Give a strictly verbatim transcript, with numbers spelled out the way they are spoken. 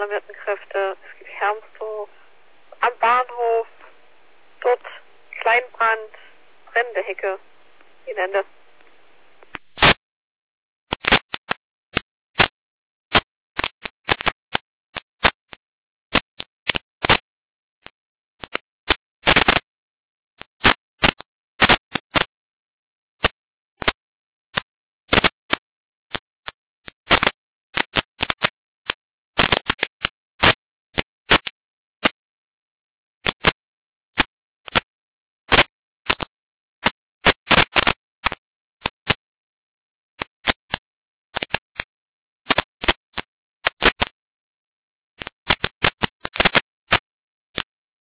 alarmierten Kräfte. Es gibt Hermsdorf, am Bahnhof, dort Kleinbrand, brennende Hecke, die Ende.